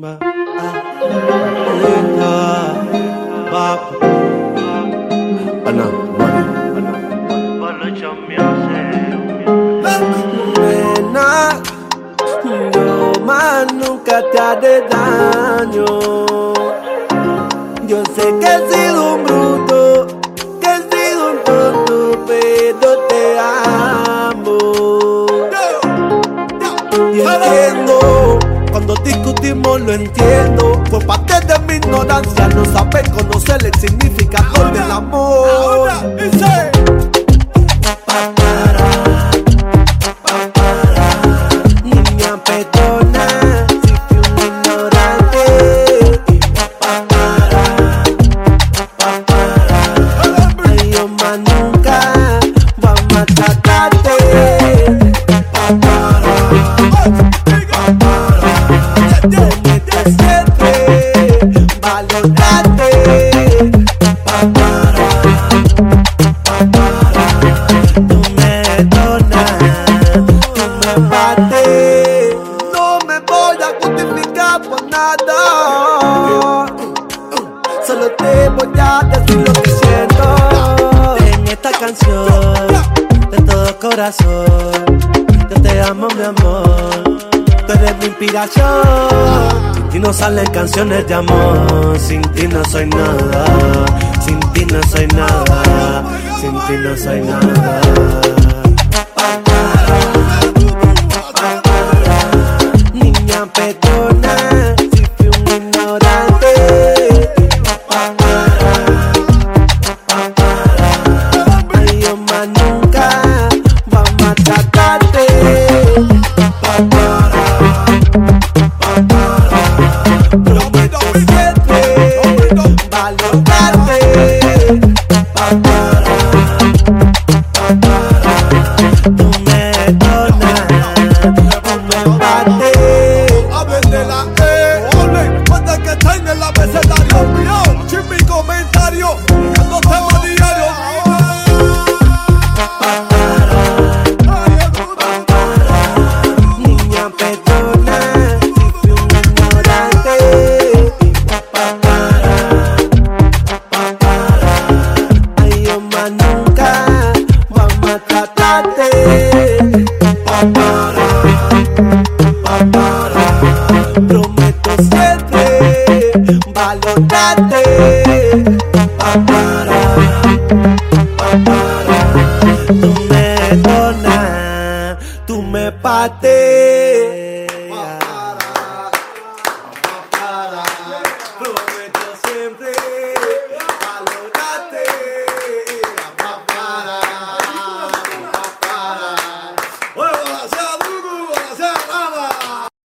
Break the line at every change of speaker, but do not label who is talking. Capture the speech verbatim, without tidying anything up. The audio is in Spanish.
Ba, ah, ba, Ana, Ana, Nena, yo más nunca te haré daño. Yo sé que he sido un bruto, que he sido un tonto, pero te amo. Y entiendo, cuando discutimos lo entiendo. Fue parte de mi ignorancia no saber conocer el significado del amor. Ahora dice niña, perdona si fui un ignorante. Ay, yo más nunca vamos a tratarte. Prometo siempre valorarte. Tú me donas, tú me bates. No me voy a justificar por nada. Solo te voy a decir lo que siento. En esta canción, de todo corazón, yo te amo, mi amor. Tú eres mi inspiración. Sin ti no salen canciones de amor. Sin ti no soy nada. Sin ti no soy nada. Sin ti no soy nada. Niña, perdona si fui un ignorante. Ay, yo más nunca vamos a tratarte. Prometo siempre valorarte. Tú me donas, tú me bates.
Hablen de la E, ole, cuenta que está en el abecedario. Mío, sin mi comentario, dejando temas diarios.
Niña, perdona si fui un ignorante. Ay, yo más nunca vamos a tratarte. Prometo siempre valorarte.